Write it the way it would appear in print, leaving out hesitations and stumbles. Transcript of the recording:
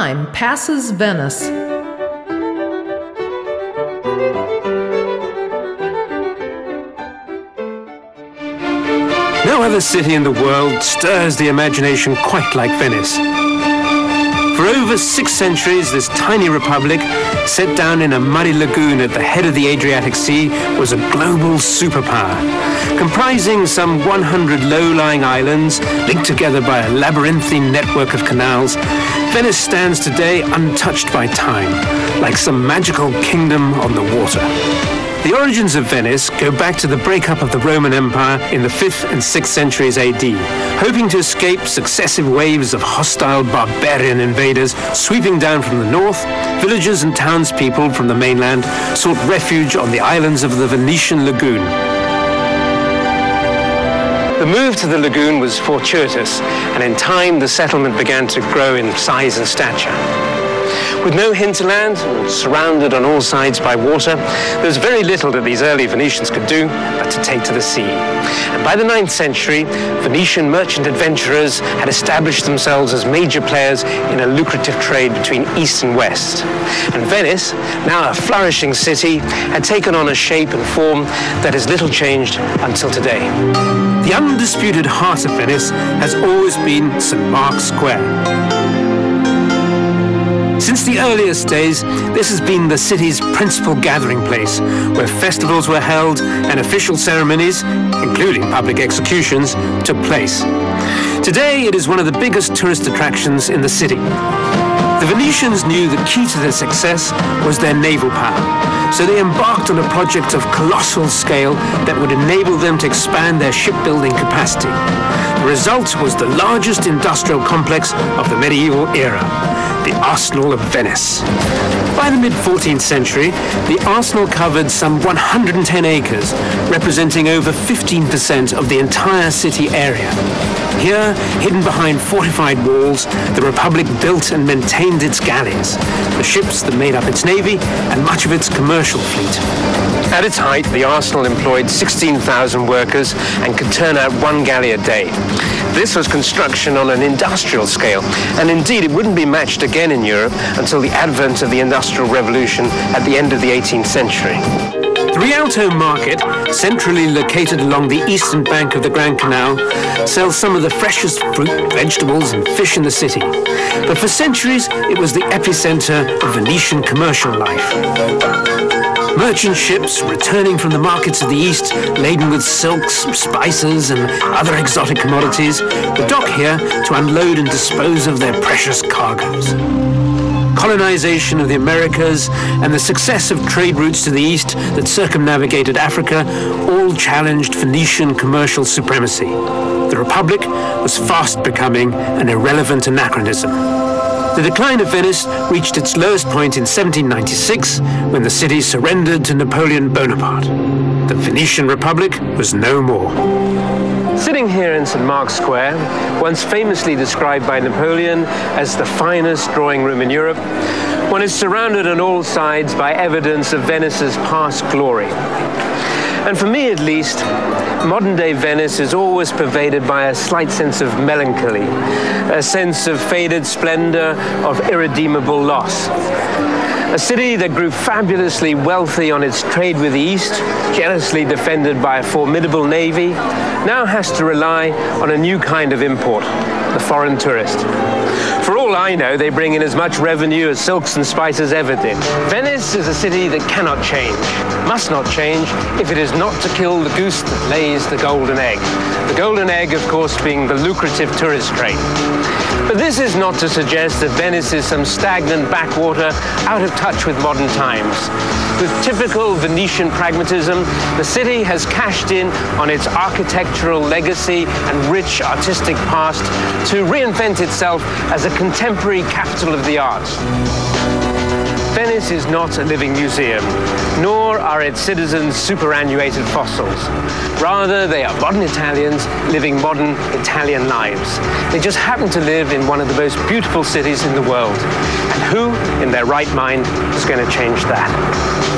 time passes Venice. No other city in the world stirs the imagination quite like Venice. For over 6 centuries, this tiny republic, set down in a muddy lagoon at the head of the Adriatic Sea, was a global superpower. Comprising some 100 low-lying islands, linked together by a labyrinthine network of canals, Venice stands today untouched by time, like some magical kingdom on the water. The origins of Venice go back to the breakup of the Roman Empire in the 5th and 6th centuries AD. Hoping to escape successive waves of hostile barbarian invaders sweeping down from the north, villagers and townspeople from the mainland sought refuge on the islands of the Venetian lagoon. The move to the lagoon was fortuitous, and in time the settlement began to grow in size and stature. With no hinterland, and surrounded on all sides by water, there was very little that these early Venetians could do but to take to the sea. And by the 9th century, Venetian merchant adventurers had established themselves as major players in a lucrative trade between east and west. And Venice, now a flourishing city, had taken on a shape and form that has little changed until today. The undisputed heart of Venice has always been St. Mark's Square. Since the earliest days, this has been the city's principal gathering place, where festivals were held and official ceremonies, including public executions, took place. Today, it is one of the biggest tourist attractions in the city. The Venetians knew the key to their success was their naval power, so they embarked on a project of colossal scale that would enable them to expand their shipbuilding capacity. The result was the largest industrial complex of the medieval era, the Arsenal of Venice. By the mid-14th century, the arsenal covered some 110 acres, representing over 15% of the entire city area. Here, hidden behind fortified walls, the Republic built and maintained its galleys, the ships that made up its navy, and much of its commercial fleet. At its height, the arsenal employed 16,000 workers and could turn out 1 galley a day. This was construction on an industrial scale, and indeed it wouldn't be matched again in Europe until the advent of the Industrial Revolution at the end of the 18th century. The Rialto Market, centrally located along the eastern bank of the Grand Canal, sells some of the freshest fruit, vegetables, and fish in the city. But for centuries, it was the epicenter of Venetian commercial life. Merchant ships returning from the markets of the east, laden with silks, spices, and other exotic commodities, would dock here to unload and dispose of their precious cargoes. Colonization of the Americas and the success of trade routes to the east that circumnavigated Africa all challenged Venetian commercial supremacy. The Republic was fast becoming an irrelevant anachronism. The decline of Venice reached its lowest point in 1796 when the city surrendered to Napoleon Bonaparte. The Venetian Republic was no more. Sitting here in St. Mark's Square, once famously described by Napoleon as the finest drawing room in Europe, one is surrounded on all sides by evidence of Venice's past glory. And for me at least, modern-day Venice is always pervaded by a slight sense of melancholy, a sense of faded splendor, of irredeemable loss. A city that grew fabulously wealthy on its trade with the East, jealously defended by a formidable navy, now has to rely on a new kind of import, the foreign tourist. For all I know, they bring in as much revenue as silks and spices ever did. Venice is a city that cannot change, must not change, if it is not to kill the goose that lays the golden egg. The golden egg, of course, being the lucrative tourist trade. But this is not to suggest that Venice is some stagnant backwater out of touch with modern times. With typical Venetian pragmatism, the city has cashed in on its architectural legacy and rich artistic past to reinvent itself as a contemporary capital of the arts. Venice is not a living museum, nor are its citizens superannuated fossils. Rather, they are modern Italians living modern Italian lives. They just happen to live in one of the most beautiful cities in the world. And who, in their right mind, is going to change that?